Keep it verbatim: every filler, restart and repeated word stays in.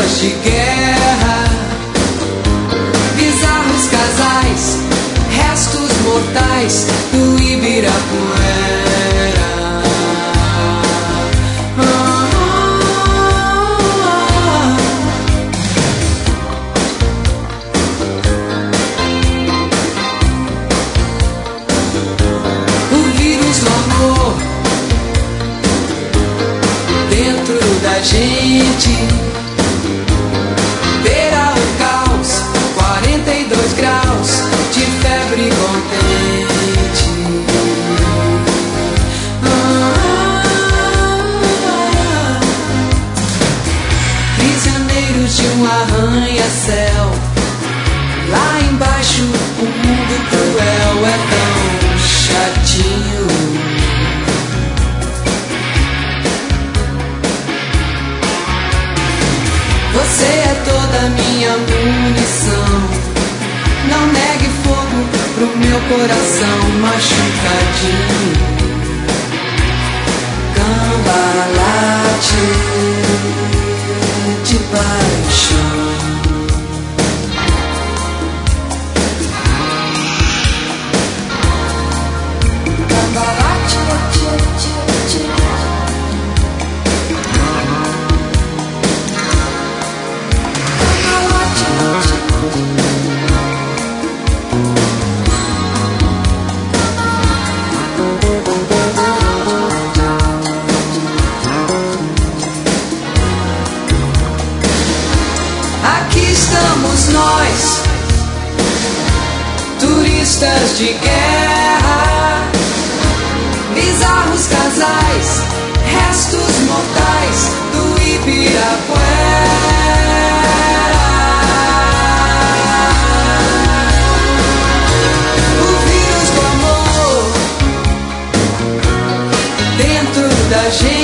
turistas de guerra, bizarros casais, restos mortais do Ibirapuera. Gente, beira o caos, quarenta e dois graus de febre contente. Ah, prisioneiros de um arranha-céu, lá embaixo o mundo cruel é tão chatinho. Você é toda minha munição. Não negue fogo pro meu coração machucadinho. Cambalache de paixão. Cambalache, tchê, tchê, tchê. Aqui estamos nós, turistas de guerra, bizarros casais, restos mortais do Ibirapuera. Da gente.